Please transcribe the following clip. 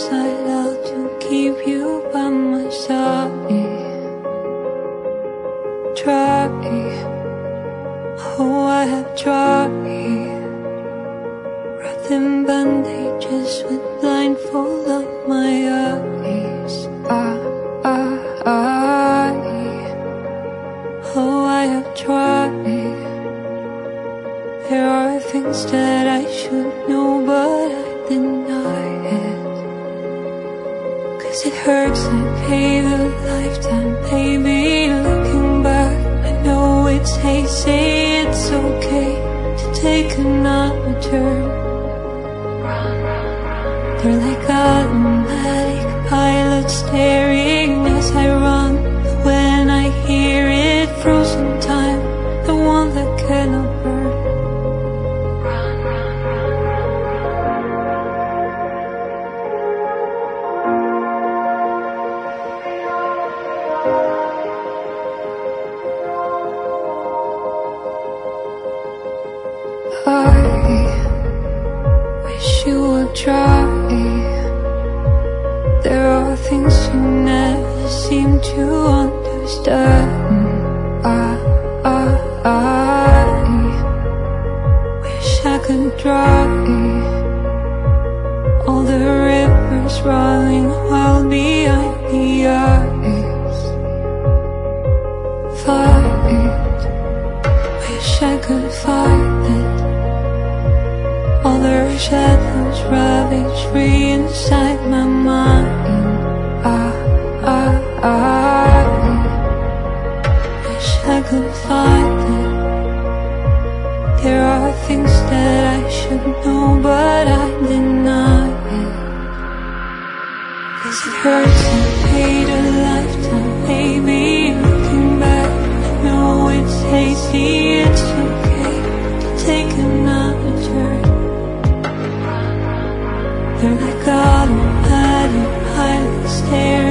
I love to keep you by my side. Try, oh I have tried. Wrapped in bandages with blindfold on my eyes. Oh I have tried. There are things that I should know, but I deny it. 'Cause it hurts like pain a lifetime, baby. Looking back, I know it's hazy. It's okay to take another turn. They're like automatic pilots staring as I run. When I hear it, frozen time, the one that cannot burn. I wish you would try. There are things you never seem to understand. I wish I could dry all the rivers running wild behind the eyes. Fight, wish I could fight it. All the shadows ravage free inside my mind. I wish I could find it. There are things that I should know, but I deny it. 'Cause it hurts and paid a lifetime, baby. Looking back, I know it's hazy. It's okay to take another turn. They're like automatic pilots staring